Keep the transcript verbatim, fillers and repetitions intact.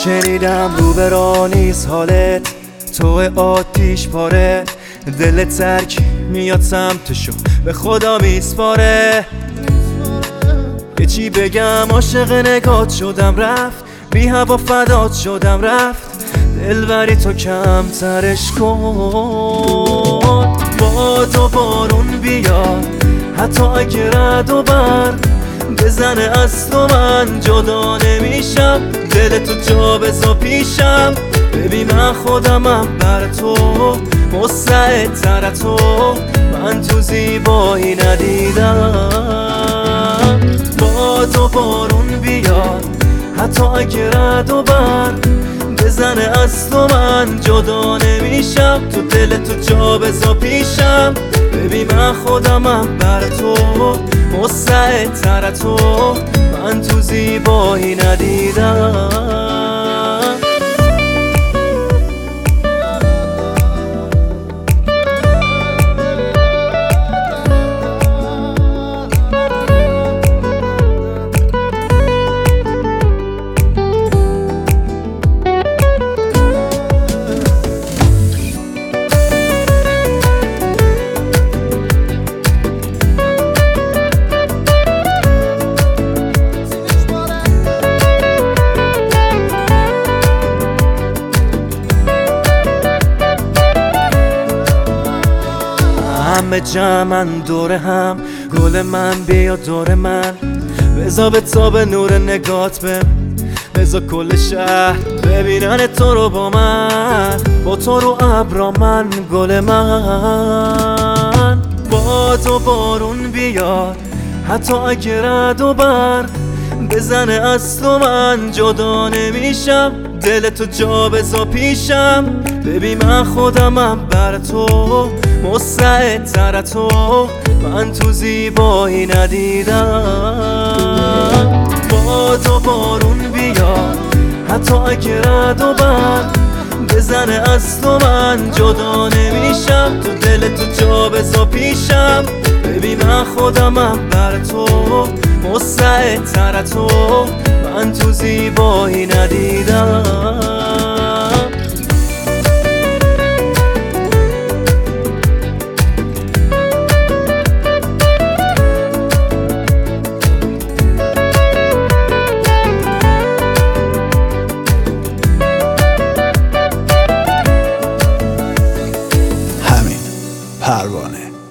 شنیدم رو برا نیست حالت، تو آتیش پاره، دلت ترک میاد سمتشو به خدا میسپاره. یه چی بگم عاشق نگات شدم رفت، بی هوا فدات شدم رفت، دلبری تو کم ترش کن. با تو بارون بیاد حتی اگه رد و برق بزنه از تو من جدا نمیشم، دل تو جا بزا پیشم. ببین من خودمم بر تو مستعدتر تو، من تو زیبایی ندیدم. با تو بارون بیاد حتی اگه رد و برق بزنه از تو من جدا نمیشم، تو دل تو جا بزا پیشم. ببین من خودمم بر تو مستعدتر تو، من تو زیبایی ندیدم. همه جمعن دور هم، گل من بیا دور من، بزا به تاب نور نگات به بزا کل شهر ببینن تو رو با من، با تو رو ابرا من گل من. با تو بارون بیاد حتی اگه رد و برق بزنه از تو من جدا نمیشم، دل تو جا بزا پیشم. ببین من خودمم بر تو مستعدتر تو، من تو زیبایی ندیدم. با تو بارون بیاد حتی اگه رد و برق بزنه از تو من جدا نمیشم، تو دل تو جا بزا پیشم. ببین من خودمم بر تو مستعدتر تو، من تو زیبایی ندیدم. پروانه.